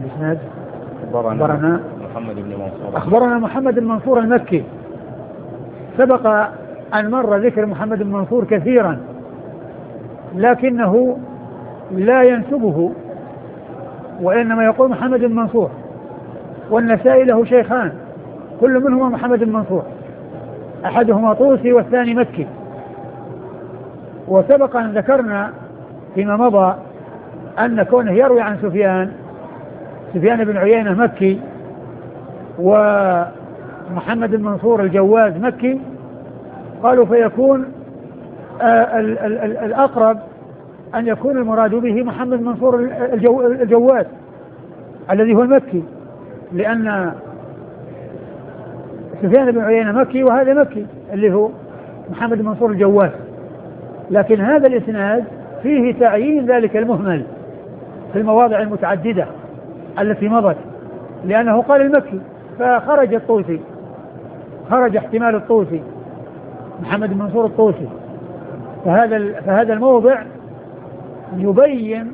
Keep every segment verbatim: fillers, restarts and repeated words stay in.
الإسناد. أخبرنا محمد بن منصور أخبرنا محمد بن منصور المكي. سبق أن مر ذكر محمد بن منصور كثيرا، لكنه لا ينسبه، وإنما يقول محمد بن منصور. والنسائي له شيخان كل منهما محمد بن منصور، أحدهما طوسي والثاني مكي. وسبق أن ذكرنا فيما مضى أن كونه يروي عن سفيان سفيان بن عيينة مكي، ومحمد بن منصور الجواز مكي، قالوا فيكون آه ال ال ال الأقرب أن يكون المراد به محمد بن منصور الجو الجواز الذي هو المكي، لأن سفيان بن عيينة مكي وهذا مكي اللي هو محمد بن منصور الجواز. لكن هذا الإسناد فيه تعيين ذلك المهمل في المواضع المتعددة التي مضت، لأنه قال المكي فخرج الطوسي، خرج احتمال الطوسي محمد بن منصور الطوسي. فهذا فهذا الموضع يبين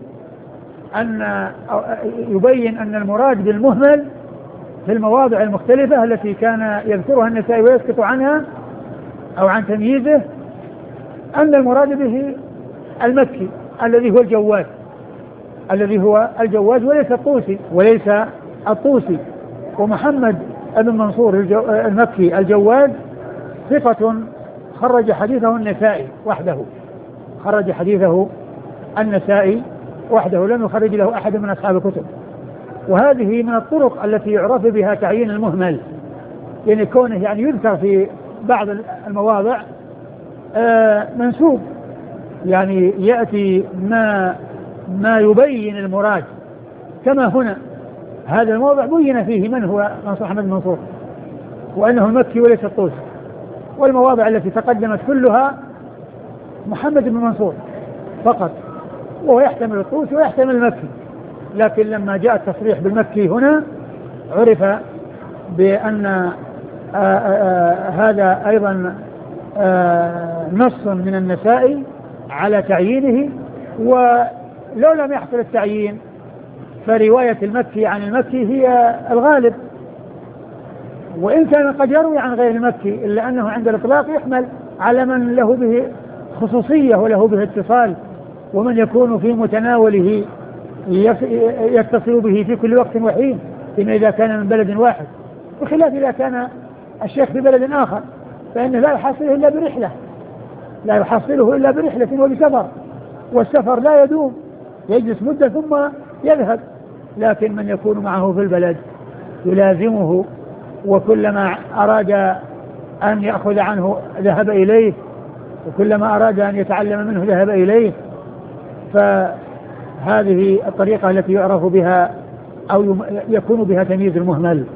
أن يبين أن المراد بالمهمل في المواضع المختلفة التي كان يذكرها النسائي ويسكت عنها أو عن تمييزه، أن المراد به المكي الذي هو الجواز الذي هو الجواز وليس الطوسي وليس الطوسي. ومحمد بن منصور المكي الجواز ثقة خرج حديثه النسائي وحده، خرج حديثه النسائي وحده، لم يخرج له أحد من أصحاب الكتب. وهذه من الطرق التي يعرف بها تعيين المهمل، يعني كونه يعني يذكر في بعض المواضع آه منسوب، يعني يأتي ما ما يبين المراد، كما هنا هذا الموضع بين فيه من هو محمد بن منصور وأنه المكي وليس الطوسي، والمواضع التي تقدمت كلها محمد بن منصور فقط، وهو يحتمل الطوسي ويحتمل المكي. لكن لما جاء التصريح بالمكي هنا عرف بأن آآ آآ هذا أيضا نص من النسائي على تعيينه، ولو لم يحصل التعيين فرواية المكي عن المكي هي الغالب، وإن كان قد يروي عن غير المكي إلا أنه عند الإطلاق يحمل على من له به خصوصية وله به اتصال، ومن يكون في متناوله يتصل به في كل وقت وحين، فيما إذا كان من بلد واحد، بخلاف إذا كان الشيخ في بلد آخر فإنه لا يحصله إلا برحلة لا يحصله إلا برحلة وبسفر، والسفر لا يدوم، يجلس مدة ثم يذهب. لكن من يكون معه في البلد يلازمه، وكلما أراد أن يأخذ عنه ذهب إليه، وكلما أراد أن يتعلم منه ذهب إليه. فهذه الطريقة التي يعرف بها أو يكون بها تمييز المهمل.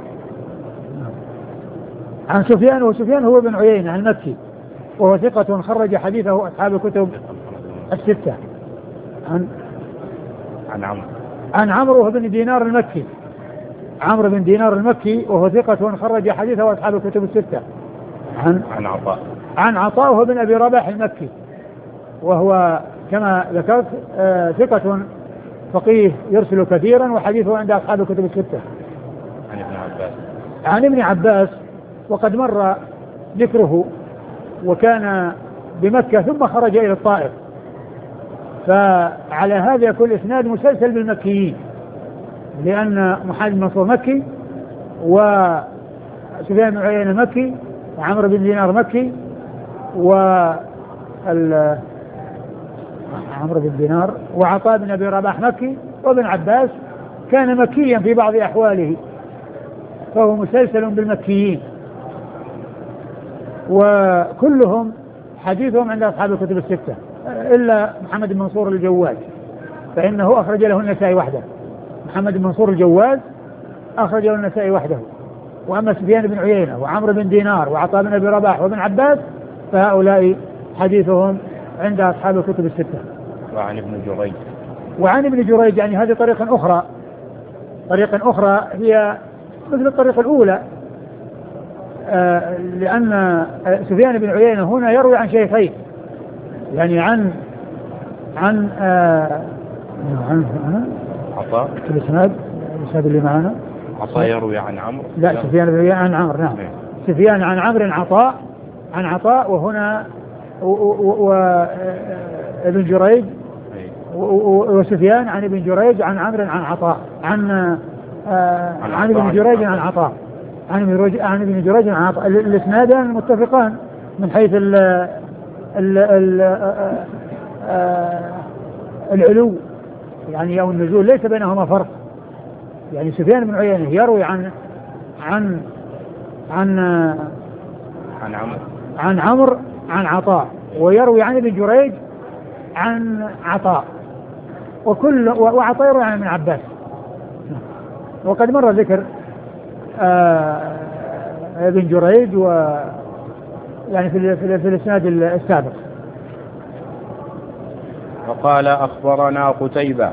عن سفيان، وسفيان هو بن عيينة المكي وهو ثقة خرج حديثه أصحاب الكتب الستة. عن عن عمرو عن عمرو بن دينار المكي عمرو بن دينار المكي وهو ثقة خرج حديثه أصحاب الكتب الستة. عن عن عطاء عن عطاء بن أبي رباح المكي وهو كما ذكرت آه ثقة فقيه يرسل كثيرا وحديثه عند أصحاب الكتب الستة. عن ابن عباس عن ابن عباس وقد مر ذكره، وكان بمكة ثم خرج إلى الطائف، فعلى هذا يكون الإسناد مسلسل بالمكيين، لأن محمد بن منصور مكي وسفيان بن عيينة مكي وعمرو بن دينار مكي و عمرو بن دينار وعطاء بن أبي رباح مكي، وابن عباس كان مكيا في بعض أحواله، فهو مسلسل بالمكيين، وكلهم حديثهم عند أصحاب الكتب الستة إلا محمد بن منصور الجواز فإنه أخرج له النسائي وحده. محمد بن منصور الجواز أخرج له النسائي وحده. وأما سفيان بن عيينة وعمرو بن دينار وعطاء بن أبي رباح وابن عباس فهؤلاء حديثهم عند أصحاب الكتب الستة. وعن ابن جريج وعن ابن جريج يعني هذه طريقة أخرى طريقة أخرى هي مثل الطريقة الأولى، آه لأن آه سفيان بن عيينة هنا يروي عن شيخين، يعني عن عن آه عن عطاء الإسناد هذا اللي معنا عطاء يروي عن عمرو. لا سفيان بن عيينة عن عمرو. نعم. سفيان عن عمرو عطاء عن عطاء وهنا وابن جريج وسفيان عن ابن جريج عن عمرو عن عطاء عن عن ابن جريج عن عطاء عن ابن جريج عن عطاء. الاسنادان متفقان من حيث ال ال ال العلو يعني أو النزول، ليس بينهما فرق. يعني سفيان بن عيينة يروي عن عن عن عن عمرو عن عمرو عن عطاء، ويروي عن ابن جريج عن عطاء، وكل وعطاء يروي عن ابن عباس. وقد مر ذكر آه ابن جريج و يعني في في, في الاسناد السابق. وقال أخبرنا قتيبة